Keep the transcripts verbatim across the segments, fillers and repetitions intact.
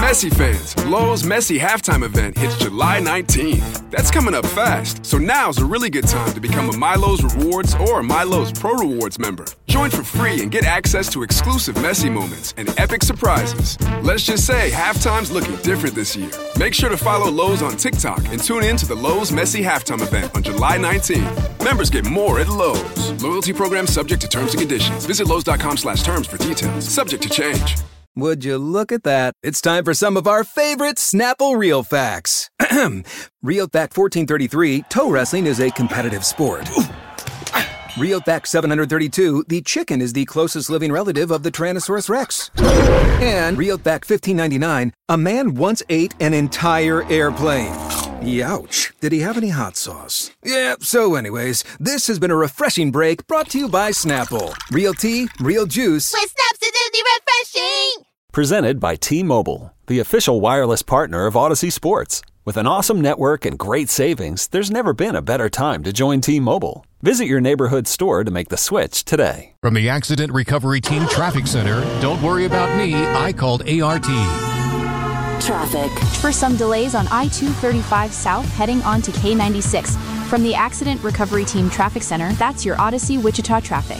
Messi fans, Lowe's Messi halftime event hits July nineteenth. That's coming up fast, so now's a really good time to become a MyLowe's Rewards or MyLowe's Pro Rewards member. Join for free and get access to exclusive Messi moments and epic surprises. Let's just say halftime's looking different this year. Make sure to follow Lowe's on TikTok and tune in to the Lowe's Messi halftime event on July nineteenth. Members get more at Lowe's. Loyalty program subject to terms and conditions. Visit Lowe's.com slash terms for details. Subject to change. Would you look at that? It's time for some of our favorite Snapple Real Facts. Real Fact fourteen thirty-three, toe wrestling is a competitive sport. Real Fact seven hundred thirty-two, the chicken is the closest living relative of the Tyrannosaurus Rex. And Real Fact fifteen ninety-nine, a man once ate an entire airplane. Youch. Did he have any hot sauce? Yeah, so anyways, this has been a refreshing break brought to you by Snapple. Real tea, real juice. With Snaps, it's refreshing! Presented by T-Mobile, the official wireless partner of Odyssey Sports. With an awesome network and great savings, there's never been a better time to join T-Mobile. Visit your neighborhood store to make the switch today. From the Accident Recovery Team Traffic Center, don't worry about me, I called A R T. Traffic. For some delays on I two thirty-five South heading on to K ninety-six. From the Accident Recovery Team Traffic Center, that's your Odyssey Wichita traffic.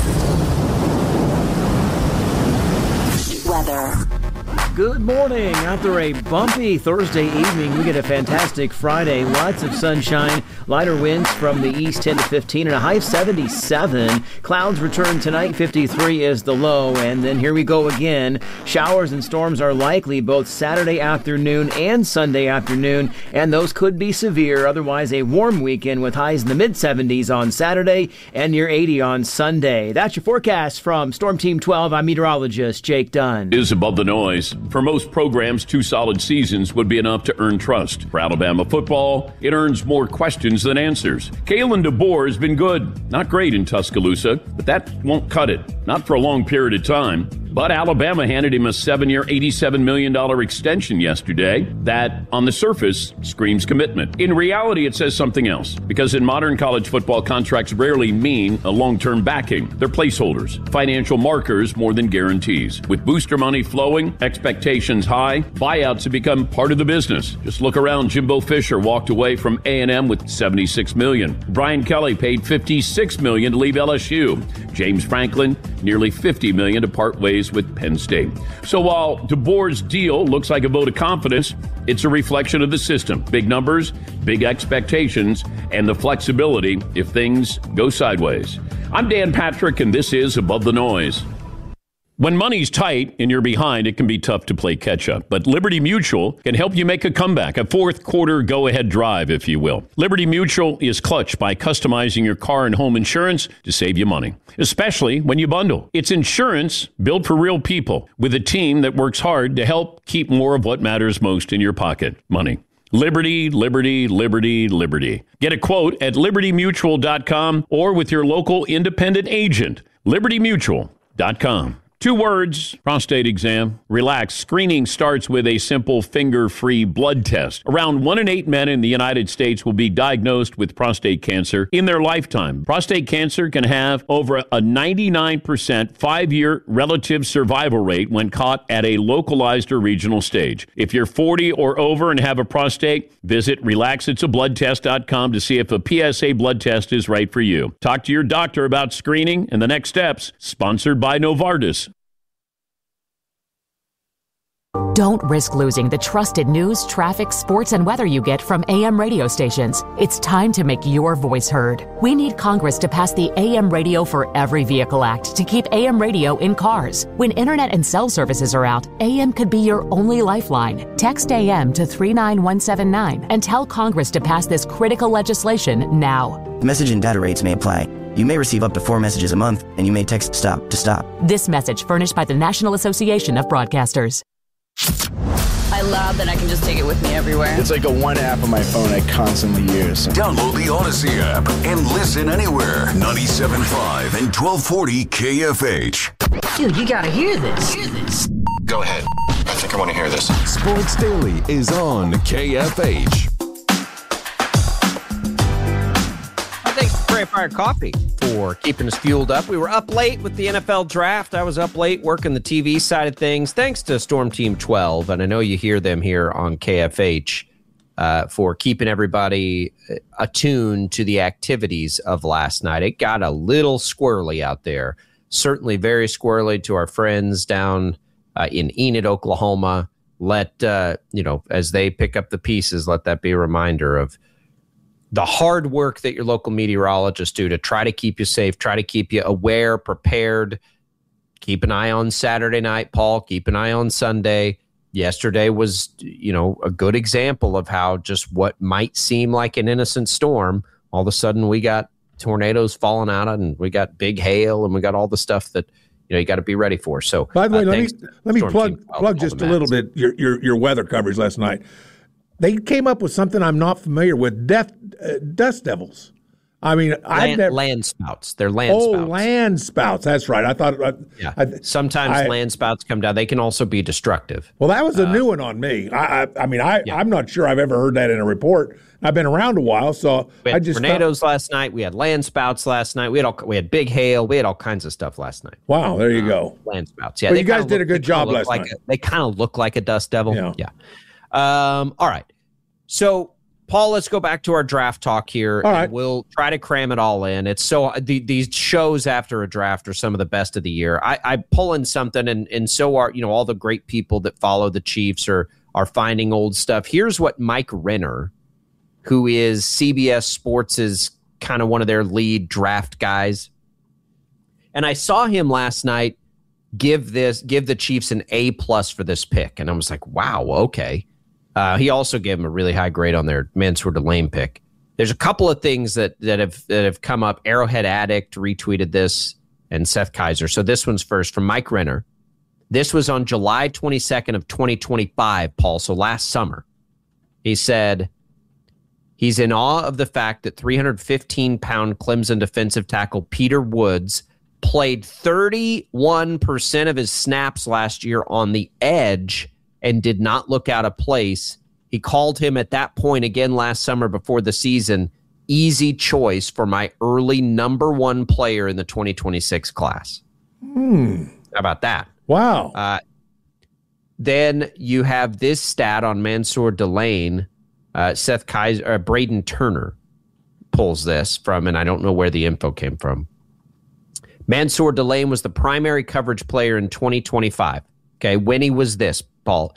Weather. Good morning. After a bumpy Thursday evening, we get a fantastic Friday. Lots of sunshine, lighter winds from the east ten to fifteen, and a high of seventy-seven. Clouds return tonight, fifty-three is the low, and then here we go again. Showers and storms are likely both Saturday afternoon and Sunday afternoon, and those could be severe. Otherwise, a warm weekend with highs in the mid-seventies on Saturday and near eighty on Sunday. That's your forecast from Storm Team twelve. I'm meteorologist Jake Dunn. Is above the noise. For most programs, two solid seasons would be enough to earn trust. For Alabama football, it earns more questions than answers. Kalen DeBoer has been good, not great in Tuscaloosa, but that won't cut it. Not for a long period of time. But Alabama handed him a seven-year, eighty-seven million dollars extension yesterday that, on the surface, screams commitment. In reality, it says something else, because in modern college football, contracts rarely mean a long-term backing. They're placeholders, financial markers more than guarantees. With booster money flowing, expectations high, buyouts have become part of the business. Just look around. Jimbo Fisher walked away from A and M with seventy-six million dollars. Brian Kelly paid fifty-six million dollars to leave L S U. James Franklin, nearly fifty million dollars to part ways with Penn State. So while DeBoer's deal looks like a vote of confidence, it's a reflection of the system. Big numbers, big expectations, and the flexibility if things go sideways. I'm Dan Patrick, and this is Above the Noise. When money's tight and you're behind, it can be tough to play catch-up. But Liberty Mutual can help you make a comeback, a fourth-quarter go-ahead drive, if you will. Liberty Mutual is clutch by customizing your car and home insurance to save you money, especially when you bundle. It's insurance built for real people with a team that works hard to help keep more of what matters most in your pocket, money. Liberty, Liberty, Liberty, Liberty. Get a quote at liberty mutual dot com or with your local independent agent, liberty mutual dot com. Two words, prostate exam. Relax. Screening starts with a simple finger-free blood test. Around one in eight men in the United States will be diagnosed with prostate cancer in their lifetime. Prostate cancer can have over a ninety-nine percent five-year relative survival rate when caught at a localized or regional stage. If you're forty or over and have a prostate, visit relax it's a blood test dot com to see if a P S A blood test is right for you. Talk to your doctor about screening and the next steps. Sponsored by Novartis. Don't risk losing the trusted news, traffic, sports, and weather you get from A M radio stations. It's time to make your voice heard. We need Congress to pass the A M Radio for Every Vehicle Act to keep A M radio in cars. When internet and cell services are out, A M could be your only lifeline. Text A M to three nine one seven nine and tell Congress to pass this critical legislation now. Message and data rates may apply. You may receive up to four messages a month, and you may text STOP to stop. This message furnished by the National Association of Broadcasters. I love that I can just take it with me everywhere. It's like a one app on my phone I constantly use. Download the Odyssey app and listen anywhere. ninety-seven point five and twelve forty K F H. Dude, you gotta hear this. Hear this. Go ahead. I think I want to hear this. Sports Daily is on K F H. Thanks for Prairie Fire Coffee for keeping us fueled up. We were up late with the N F L draft. I was up late working the T V side of things. Thanks to Storm Team twelve, and I know you hear them here on K F H uh, for keeping everybody attuned to the activities of last night. It got a little squirrely out there. Certainly very squirrely to our friends down uh, in Enid, Oklahoma. Let, uh, you know, as they pick up the pieces, let that be a reminder of the hard work that your local meteorologists do to try to keep you safe, try to keep you aware, prepared. Keep an eye on Saturday night, Paul. Keep an eye on Sunday. Yesterday was, you know, a good example of how just what might seem like an innocent storm, all of a sudden we got tornadoes falling out and we got big hail and we got all the stuff that, you know, you got to be ready for. So, by the way, uh, let me let me plug plug just a little bit your, your your weather coverage last night. They came up with something I'm not familiar with: death, uh, dust devils. I mean, I've never land spouts. They're land oh, spouts. land spouts. That's right. I thought. Uh, yeah. I, Sometimes I, land spouts come down. They can also be destructive. Well, that was a uh, new one on me. I, I, I mean, I, yeah. I'm not sure I've ever heard that in a report. I've been around a while, so we had I just tornadoes thought, last night. We had land spouts last night. We had all we had big hail. We had all kinds of stuff last night. Wow, there you uh, go. Land spouts. Yeah, but they you guys did look, a good job last like night. A, they kind of look like a dust devil. Yeah. yeah. Um. All right. So, Paul, let's go back to our draft talk here. All right. And we'll try to cram it all in. It's so the, these shows after a draft are some of the best of the year. I, I pull in something, and and so are you know all the great people that follow the Chiefs are are finding old stuff. Here's what Mike Renner, who is C B S Sports' kind of one of their lead draft guys. And I saw him last night give this give the Chiefs an A plus for this pick. And I was like, wow, okay. Uh, he also gave him a really high grade on their Mansour Delane pick. There's a couple of things that that have that have come up. Arrowhead Addict retweeted this, and Seth Kaiser. So this one's first from Mike Renner. This was on July twenty-second of twenty twenty-five, Paul, so last summer. He said he's in awe of the fact that three hundred fifteen pound Clemson defensive tackle Peter Woods played thirty-one percent of his snaps last year on the edge and did not look out of place. He called him at that point again last summer before the season, easy choice for my early number one player in the twenty twenty-six class. Hmm. How about that? Wow. Uh, then you have this stat on Mansour Delane. Uh, Seth Kaiser, uh, Braden Turner pulls this from, and I don't know where the info came from. Mansour Delane was the primary coverage player in twenty twenty-five. Okay, when he was this, Paul,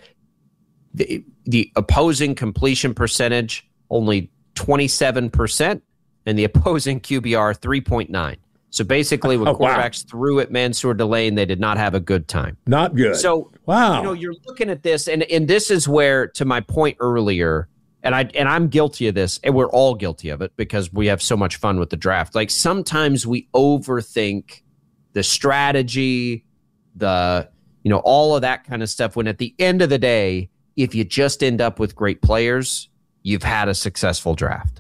the, the opposing completion percentage, only twenty-seven percent, and the opposing Q B R, three point nine. So basically, when oh, quarterbacks wow. threw at Mansour Delane, they did not have a good time. Not good. So, wow. you know, you're looking at this, and, and this is where, to my point earlier, and I and I'm guilty of this, and we're all guilty of it because we have so much fun with the draft. Like sometimes we overthink the strategy, the you know, all of that kind of stuff, when at the end of the day, if you just end up with great players, you've had a successful draft.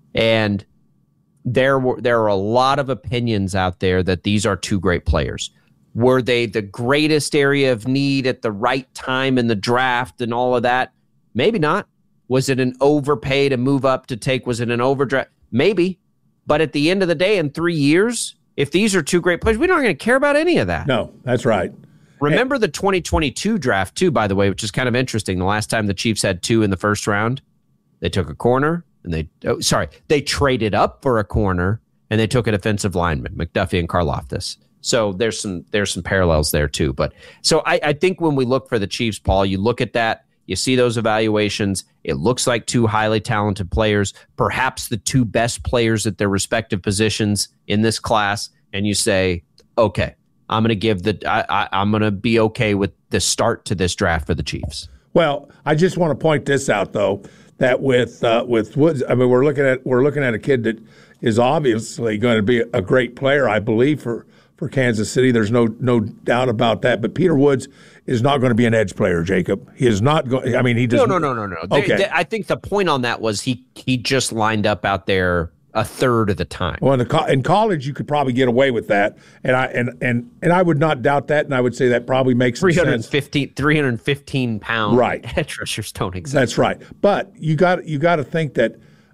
And there were there are a lot of opinions out there that these are two great players. Were they the greatest area of need at the right time in the draft and all of that? Maybe not. Was it an overpay to move up to take? Was it an overdraft? Maybe. But at the end of the day, in three years, if these are two great players, we're not going to care about any of that. No, that's right. Remember the twenty twenty-two draft, too, by the way, which is kind of interesting. The last time the Chiefs had two in the first round, they took a corner, and they, oh, sorry, they traded up for a corner, and they took a defensive lineman, McDuffie and Karlaftis. So there's some there's some parallels there, too. But so I, I think when we look for the Chiefs, Paul, you look at that, you see those evaluations, it looks like two highly talented players, perhaps the two best players at their respective positions in this class, and you say, okay, I'm going to give the I, I, I'm going to be okay with the start to this draft for the Chiefs. Well, I just want to point this out though, that with uh, with Woods, I mean we're looking at we're looking at a kid that is obviously going to be a great player, I believe, for, for Kansas City. There's no no doubt about that. But Peter Woods is not going to be an edge player, Jacob. He is not going. I mean, he does. No, no, no, no, no. Okay. They, they, I think the point on that was he he just lined up out there a third of the time. Well, in, the co- in college, you could probably get away with that, and I and and and I would not doubt that, and I would say that probably makes some sense. three hundred fifteen pound right. edge rushers don't exist. That's right. But you got you got to think that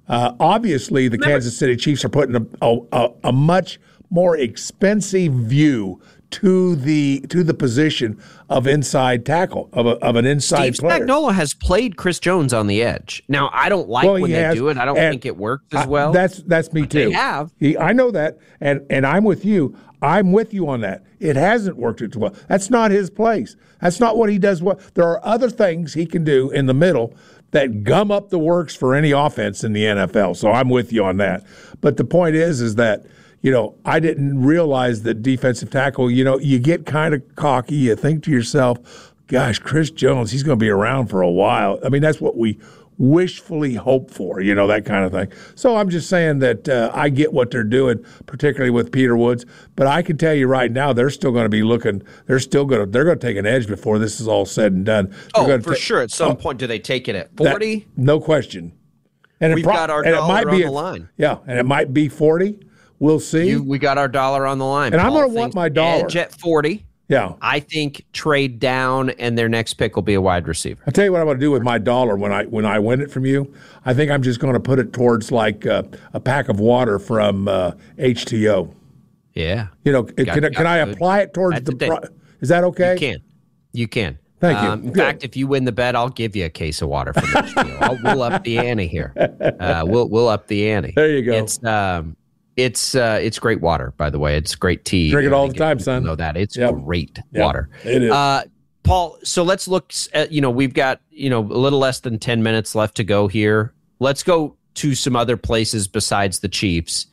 Uh, obviously, the Remember, Kansas City Chiefs are putting a, a, a much more expensive view to the to the position of inside tackle, of, a, of an inside Steve player. Spagnuolo has played Chris Jones on the edge. Now, I don't like well, when they has, do it. I don't think it works as well. I, that's that's me but too. They have. He, I know that, and and I'm with you. I'm with you on that. It hasn't worked as well. That's not his place. That's not what he does well. There are other things he can do in the middle that gum up the works for any offense in the N F L. So I'm with you on that. But the point is, is that, you know, I didn't realize that defensive tackle, you know, you get kind of cocky. You think to yourself, gosh, Chris Jones, he's going to be around for a while. I mean, that's what we wishfully hope for, you know, that kind of thing. So I'm just saying that uh, I get what they're doing, particularly with Peter Woods. But I can tell you right now, they're still going to be looking. They're still going to. They're going to take an edge before this is all said and done. They're Oh, gonna for ta- sure. At some uh, point, do they take it at forty? That, no question. And We've it pro- got our and it dollar might on be the a- line. Yeah, and it might be forty. We'll see. You, we got our dollar on the line. And I'm Paul gonna want thinks my dollar. Edge at forty. Yeah. I think trade down, and their next pick will be a wide receiver. I'll tell you what I'm going to do with my dollar when I when I win it from you. I think I'm just going to put it towards like uh, a pack of water from uh, H T O. Yeah. You know, Got- can, got can I food. apply it towards That's the the thing. pro- Is that okay? You can. You can. Thank you. Um, in Good. fact, if you win the bet, I'll give you a case of water from H T O. I'll, we'll up the ante here. Uh, we'll we'll up the ante. There you go. It's um, it's uh, it's great water, by the way. It's great tea. Drink it I all think the time, people son. Know that it's Yep. great Yep. water. It is. Uh, Paul, so let's look at, you know, we've got, you know, a little less than ten minutes left to go here. Let's go to some other places besides the Chiefs.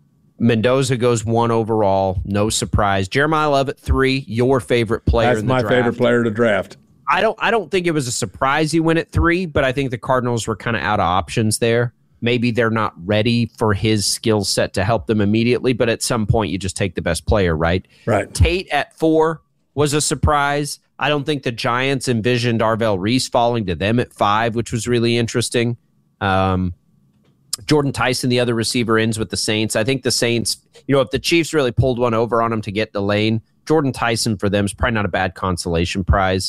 Mendoza goes one overall, no surprise. Jeremiah Love at three, your favorite player That's in the my draft. favorite player to draft. I don't I don't think it was a surprise he went at three, but I think the Cardinals were kind of out of options there. Maybe they're not ready for his skill set to help them immediately, but at some point you just take the best player, right? Right. Tate at four was a surprise. I don't think the Giants envisioned Arvell Reese falling to them at five, which was really interesting. Um, Jordan Tyson, the other receiver, ends with the Saints. I think the Saints, you know, if the Chiefs really pulled one over on them to get the lane, Jordan Tyson for them is probably not a bad consolation prize.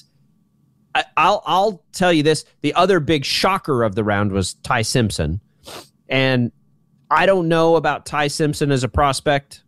I, I'll I'll tell you this: the other big shocker of the round was Ty Simpson, and I don't know about Ty Simpson as a prospect,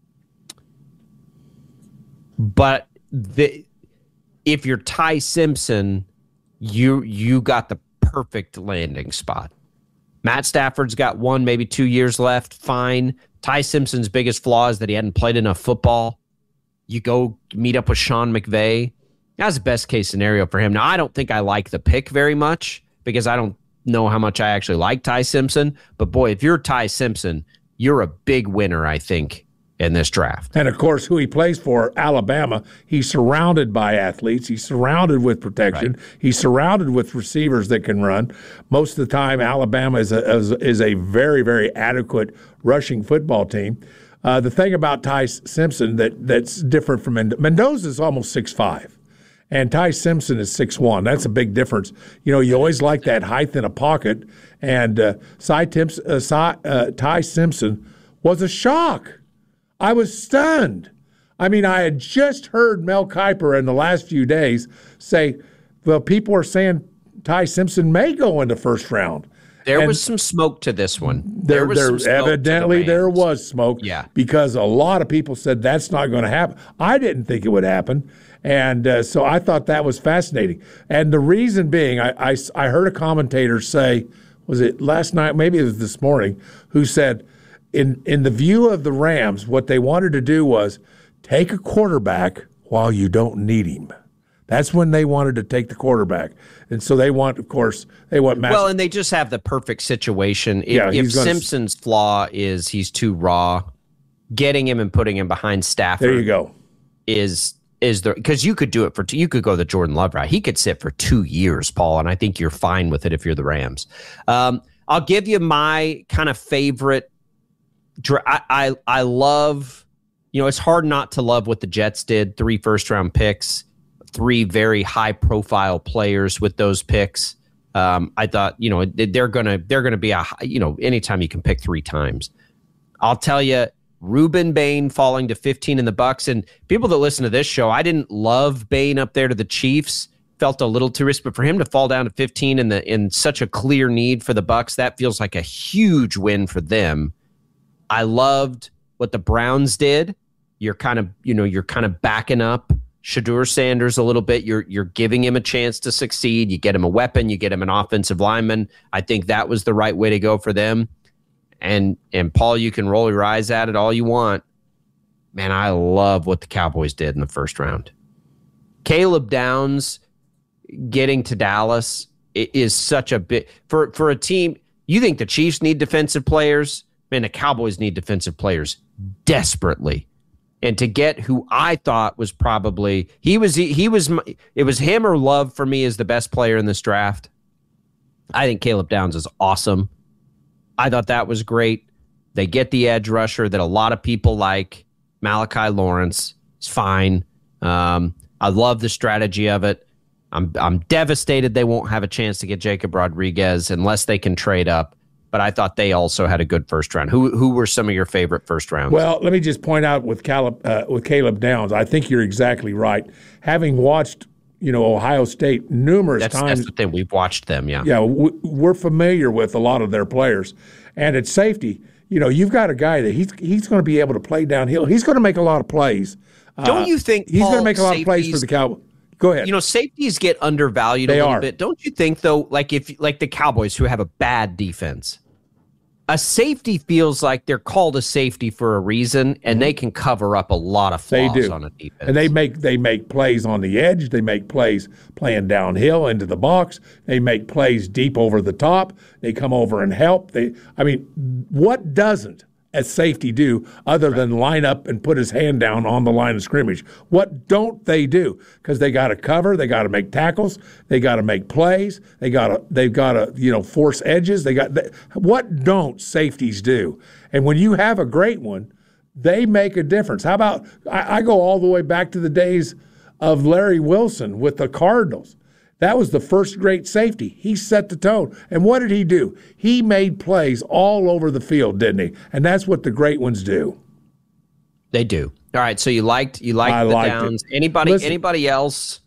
but the if you're Ty Simpson, you you got the perfect landing spot. Matt Stafford's got one, maybe two years left. Fine. Ty Simpson's biggest flaw is that he hadn't played enough football. You go meet up with Sean McVay. That's the best case scenario for him. Now, I don't think I like the pick very much because I don't know how much I actually like Ty Simpson. But boy, if you're Ty Simpson, you're a big winner, I think, in this draft. And, of course, who he plays for, Alabama, he's surrounded by athletes. He's surrounded with protection. Right. He's surrounded with receivers that can run. Most of the time, Alabama is a, is, is a very, very adequate rushing football team. Uh, the thing about Ty Simpson that, that's different from Mendoza, Mendoza is almost six five, and Ty Simpson is six one. That's a big difference. You know, you always like that height in a pocket, and uh, Cy Timps, uh, Cy, uh, Ty Simpson was a shock. I was stunned. I mean, I had just heard Mel Kiper in the last few days say, well, people are saying Ty Simpson may go in the first round. There and was some smoke to this one. There, there was there some smoke evidently to the there was smoke. Yeah. Because a lot of people said that's not going to happen. I didn't think it would happen. And uh, so I thought that was fascinating. And the reason being, I, I, I heard a commentator say, was it last night? Maybe it was this morning, who said, In in the view of the Rams, what they wanted to do was take a quarterback while you don't need him. That's when they wanted to take the quarterback. And so they want, of course, they want Matt. Well, and they just have the perfect situation. If, Yeah, if he's gonna- Simpson's flaw is he's too raw, getting him and putting him behind Stafford There you go. is is the because you could do it for two, you could go the Jordan Love route. He could sit for two years, Paul, and I think you're fine with it if you're the Rams. Um, I'll give you my kind of favorite. I, I I love, you know, it's hard not to love what the Jets did. Three first round picks, three very high profile players with those picks. Um, I thought, you know, they're gonna they're gonna be a, you know, anytime you can pick three times. I'll tell you, Ruben Bain falling to fifteen in the Bucks, and people that listen to this show, I didn't love Bain up there to the Chiefs. felt a little too risky. But for him to fall down to fifteen in the in such a clear need for the Bucs, that feels like a huge win for them. I loved what the Browns did. You're kind of, you know, you're kind of backing up Shedeur Sanders a little bit. You're you're giving him a chance to succeed. You get him a weapon. You get him an offensive lineman. I think that was the right way to go for them. And and Paul, you can roll your eyes at it all you want. Man, I love what the Cowboys did in the first round. Caleb Downs getting to Dallas is such a bit for for a team. You think the Chiefs need defensive players? Man, the Cowboys need defensive players desperately. And to get who I thought was probably he was he was it was him or Love for me as the best player in this draft. I think Caleb Downs is awesome. I thought that was great. They get the edge rusher that a lot of people like. Malachi Lawrence is fine. Um, I love the strategy of it. I'm I'm devastated they won't have a chance to get Jacob Rodriguez unless they can trade up. But I thought they also had a good first round. Who who were some of your favorite first rounds? Well, let me just point out with Caleb uh, with Caleb Downs, I think you're exactly right. Having watched, you know, Ohio State numerous that's, times, that's the thing. We've watched them. Yeah, yeah, we're familiar with a lot of their players. And at safety, you know, you've got a guy that he's he's going to be able to play downhill. He's going to make a lot of plays. Don't uh, you think he's Paul, going to make a lot of plays for the Cowboys? Go ahead. You know, safeties get undervalued they a little are. bit. Don't you think, though, like if like the Cowboys who have a bad defense, a safety feels like they're called a safety for a reason, and they can cover up a lot of flaws they do. on a defense. And they make they make plays on the edge. They make plays playing downhill into the box. They make plays deep over the top. They come over and help. They, I mean, what doesn't a safety do other than line up and put his hand down on the line of scrimmage? What don't they do? Because they got to cover, they got to make tackles, they got to make plays, they got to they've got to you know force edges. They got they, what don't safeties do? And when you have a great one, they make a difference. How about I, I go all the way back to the days of Larry Wilson with the Cardinals. That was the first great safety. He set the tone. And what did he do? He made plays all over the field, didn't he? And that's what the great ones do. They do. All right, so you liked you liked I the liked Downs. It. Anybody Listen, anybody else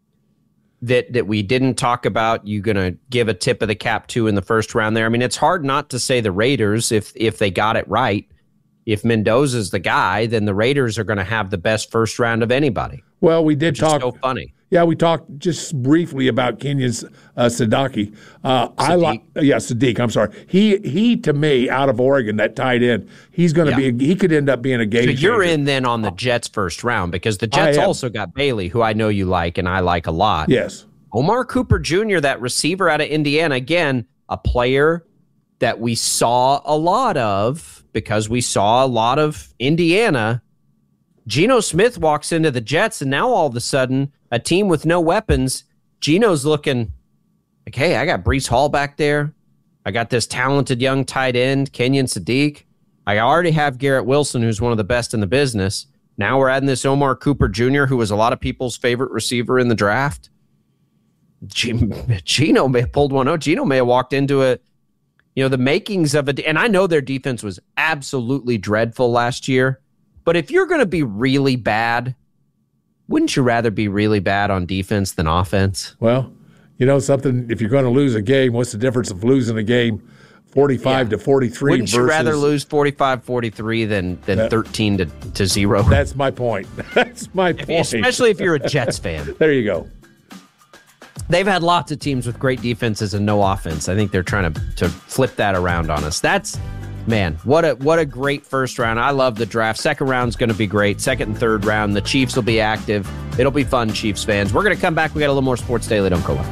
that that we didn't talk about you going to give a tip of the cap to in the first round there? I mean, it's hard not to say the Raiders if if they got it right. If Mendoza's the guy, then the Raiders are going to have the best first round of anybody. Well, we did talk. So funny. Yeah, we talked just briefly about Kenyon uh, Sadiki. Uh, I like, yeah, Sadiq. I'm sorry. He he to me out of Oregon, that tight end. He's going to Yeah. be. He could end up being a game So changer. you're in then on the Jets first round because the Jets I am. also got Bailey, who I know you like and I like a lot. Yes. Omar Cooper Junior, that receiver out of Indiana, again, a player that we saw a lot of because we saw a lot of Indiana. Geno Smith walks into the Jets, and now all of a sudden, a team with no weapons, Geno's looking like, hey, I got Breece Hall back there. I got this talented young tight end, Kenyon Sadiq. I already have Garrett Wilson, who's one of the best in the business. Now we're adding this Omar Cooper Junior, who was a lot of people's favorite receiver in the draft. Geno may have pulled one out. Geno may have walked into it. You know, the makings of it. And I know their defense was absolutely dreadful last year. But if you're going to be really bad, wouldn't you rather be really bad on defense than offense? Well, you know something, if you're going to lose a game, what's the difference of losing a game forty-five Yeah. to forty-three Wouldn't versus, you rather lose forty-five forty-three than, than That- thirteen to, to zero? That's my point. That's my point. Especially if you're a Jets fan. There you go. They've had lots of teams with great defenses and no offense. I think they're trying to, to flip that around on us. That's, man, what a what a great first round. I love the draft. Second round's going to be great. Second and third round, the Chiefs will be active. It'll be fun, Chiefs fans. We're going to come back. We got a little more Sports Daily. Don't go away.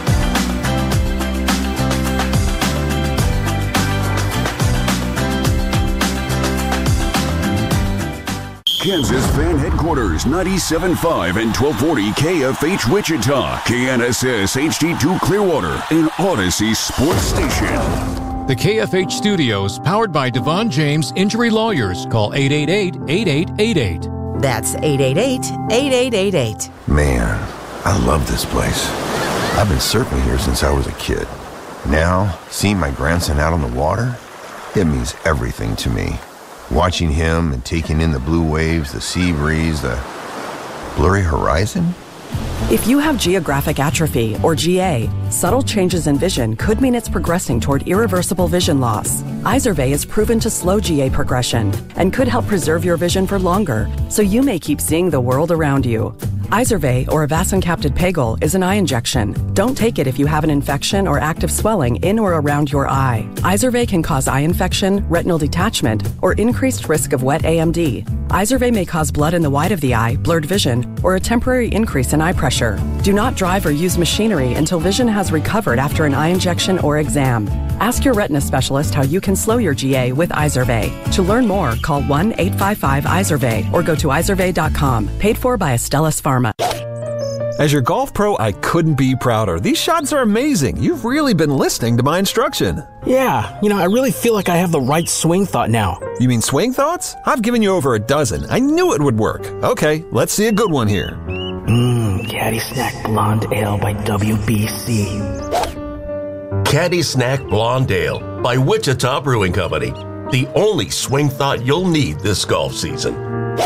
Kansas Fan Headquarters, ninety-seven point five and twelve forty K F H Wichita, K N S S H D two Clearwater, and Odyssey Sports Station. The K F H Studios, powered by Devon James Injury Lawyers. Call eight eight eight, eight eight eight eight. That's eight eight eight, eight eight eight eight. Man, I love this place. I've been surfing here since I was a kid. Now, seeing my grandson out on the water, it means everything to me. Watching him and taking in the blue waves, the sea breeze, the blurry horizon, If you have geographic atrophy, or G A, subtle changes in vision could mean it's progressing toward irreversible vision loss. Izervay is proven to slow G A progression and could help preserve your vision for longer, so you may keep seeing the world around you. Izervay, or avacincaptad pegol, is an eye injection. Don't take it if you have an infection or active swelling in or around your eye. Izervay can cause eye infection, retinal detachment, or increased risk of wet A M D. Izervay may cause blood in the white of the eye, blurred vision, or a temporary increase in eye pressure. Do not drive or use machinery until vision has recovered after an eye injection or exam. Ask your retina specialist how you can slow your G A with Izervay. To learn more, call one eight five five Izervay or go to izervay dot com. Paid for by Astellas Pharma. As your golf pro, I couldn't be prouder. These shots are amazing. You've really been listening to my instruction. Yeah, you know, I really feel like I have the right swing thought now. You mean swing thoughts? I've given you over a dozen. I knew it would work. Okay, let's see a good one here. Mmm, Caddy Snack Blonde Ale by W B C. Caddy Snack Blonde Ale by Wichita Brewing Company. The only swing thought you'll need this golf season.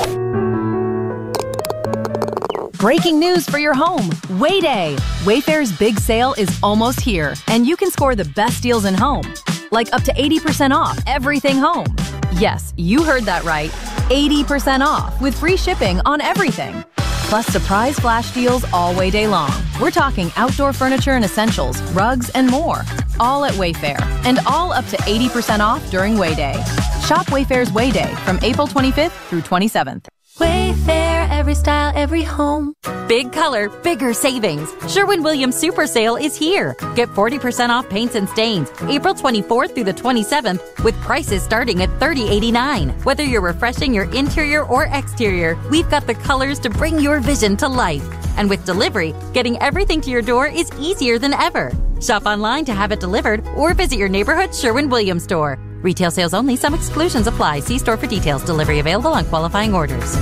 Breaking news for your home. Wayday. Wayfair's big sale is almost here, and you can score the best deals in home. Like up to eighty percent off everything home. Yes, you heard that right. eighty percent off with free shipping on everything. Plus surprise flash deals all Wayday long. We're talking outdoor furniture and essentials, rugs, and more. All at Wayfair, and all up to eighty percent off during Wayday. Shop Wayfair's Wayday from April twenty-fifth through twenty-seventh. Wayfair, every style, every home. Big color, bigger savings. Sherwin-Williams Super Sale is here. Get forty percent off paints and stains April twenty-fourth through the twenty-seventh with prices starting at thirty eighty-nine. Whether you're refreshing your interior or exterior, we've got the colors to bring your vision to life. And with delivery, getting everything to your door is easier than ever. Shop online to have it delivered or visit your neighborhood Sherwin-Williams store. Retail sales only. Some exclusions apply. See store for details. Delivery available on qualifying orders.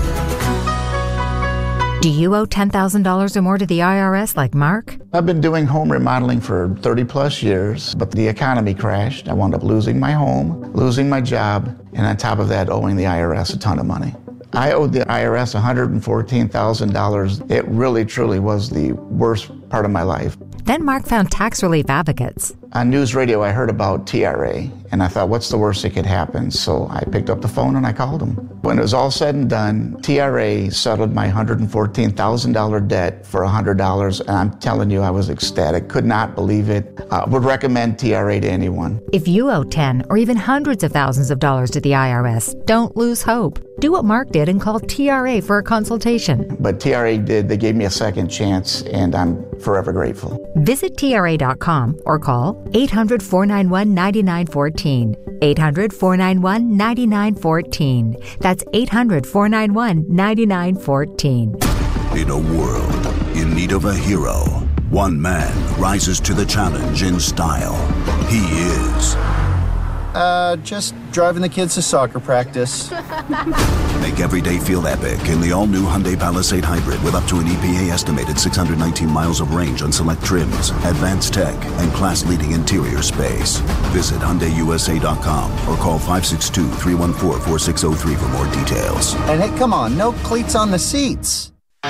Do you owe ten thousand dollars or more to the I R S like Mark? I've been doing home remodeling for thirty plus years, but the economy crashed. I wound up losing my home, losing my job, and on top of that, owing the I R S a ton of money. I owed the I R S one hundred fourteen thousand dollars. It really, truly was the worst part of my life. Then Mark found Tax Relief Advocates. On news radio, I heard about T R A, and I thought, what's the worst that could happen? So I picked up the phone and I called them. When it was all said and done, T R A settled my one hundred fourteen thousand dollars debt for one hundred dollars, and I'm telling you, I was ecstatic. Could not believe it. Uh, would recommend T R A to anyone. If you owe ten or even hundreds of thousands of dollars to the I R S, don't lose hope. Do what Mark did and call T R A for a consultation. But T R A did. They gave me a second chance, and I'm forever grateful. Visit T R A dot com or call eight hundred, four nine one, nine nine one four. eight hundred, four nine one, nine nine one four. That's eight hundred, four nine one, nine nine one four. In a world in need of a hero, one man rises to the challenge in style. He is... Uh, just driving the kids to soccer practice. Make every day feel epic in the all-new Hyundai Palisade Hybrid with up to an E P A estimated six hundred nineteen miles of range on select trims, advanced tech, and class-leading interior space. Visit Hyundai U S A dot com or call five six two, three one four, four six zero three for more details. And hey, come on, no cleats on the seats.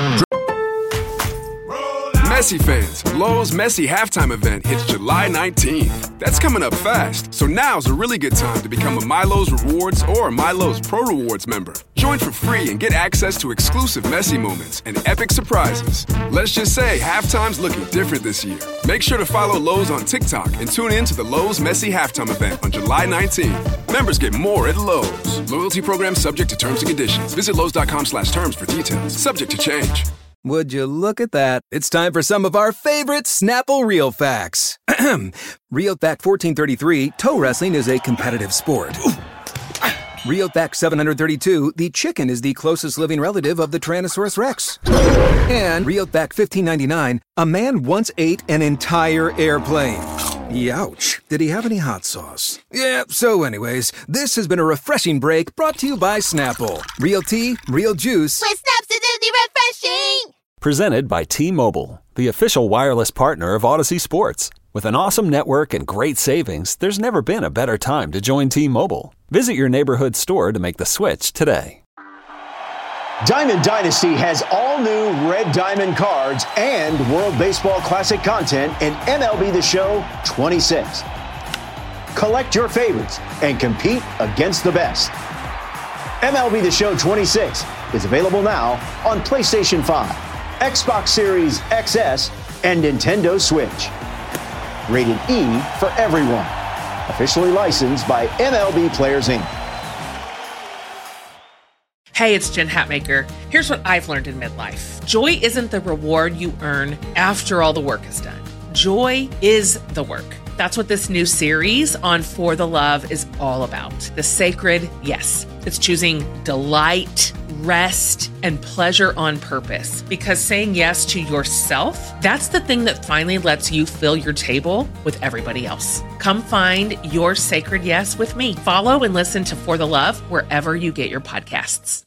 Messi fans, Lowe's Messi halftime event hits July nineteenth. That's coming up fast, so now's a really good time to become a MyLowe's Rewards or MyLowe's Pro Rewards member. Join for free and get access to exclusive Messi moments and epic surprises. Let's just say halftime's looking different this year. Make sure to follow Lowe's on TikTok and tune in to the Lowe's Messi halftime event on July nineteenth. Members get more at Lowe's. Loyalty program subject to terms and conditions. Visit Lowe's dot com slash terms for details. Subject to change. Would you look at that? It's time for some of our favorite Snapple Real Facts. Real Fact fourteen thirty-three, toe wrestling is a competitive sport. Real Fact seven hundred thirty-two, the chicken is the closest living relative of the Tyrannosaurus Rex. And Real Fact fifteen ninety-nine, a man once ate an entire airplane. Youch. Did he have any hot sauce? Yeah, so anyways, this has been a refreshing break brought to you by Snapple. Real tea, real juice. With Snapsidity refreshing! Presented by T-Mobile, the official wireless partner of Odyssey Sports. With an awesome network and great savings, there's never been a better time to join T-Mobile. Visit your neighborhood store to make the switch today. Diamond Dynasty has all new Red Diamond cards and World Baseball Classic content in M L B The Show twenty-six. Collect your favorites and compete against the best. M L B The Show twenty-six is available now on PlayStation five, Xbox Series X S, and Nintendo Switch. Rated E for everyone. Officially licensed by M L B Players Incorporated. Hey, it's Jen Hatmaker. Here's what I've learned in midlife. Joy isn't the reward you earn after all the work is done. Joy is the work. That's what this new series on For the Love is all about. The sacred yes. It's choosing delight, rest, and pleasure on purpose. Because saying yes to yourself, that's the thing that finally lets you fill your table with everybody else. Come find your sacred yes with me. Follow and listen to For the Love wherever you get your podcasts.